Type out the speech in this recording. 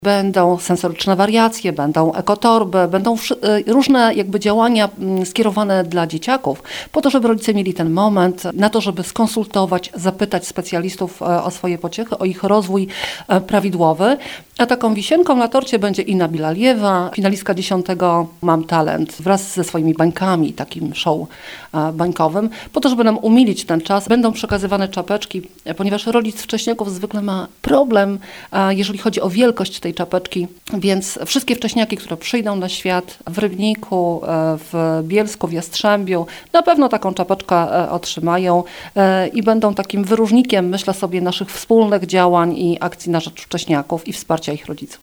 Będą sensoryczne wariacje, będą ekotorby, będą różne działania skierowane dla dzieciaków, po to, żeby rodzice mieli ten moment na to, żeby skonsultować, zapytać specjalistów o swoje pociechy, o ich rozwój prawidłowy. A taką wisienką na torcie będzie Inna Bilaliewa, finalistka 10. Mam Talent, wraz ze swoimi bańkami, takim show bańkowym, po to, żeby nam umilić ten czas. Będą przekazywane czapeczki, ponieważ rodzic wcześniaków zwykle ma problem, jeżeli chodzi o wielkość tej czapeczki, więc wszystkie wcześniaki, które przyjdą na świat w Rybniku, w Bielsku, w Jastrzębiu, na pewno taką czapeczkę otrzymają i będą takim wyróżnikiem, myślę sobie, naszych wspólnych działań i akcji na rzecz wcześniaków i wsparcia ich rodziców.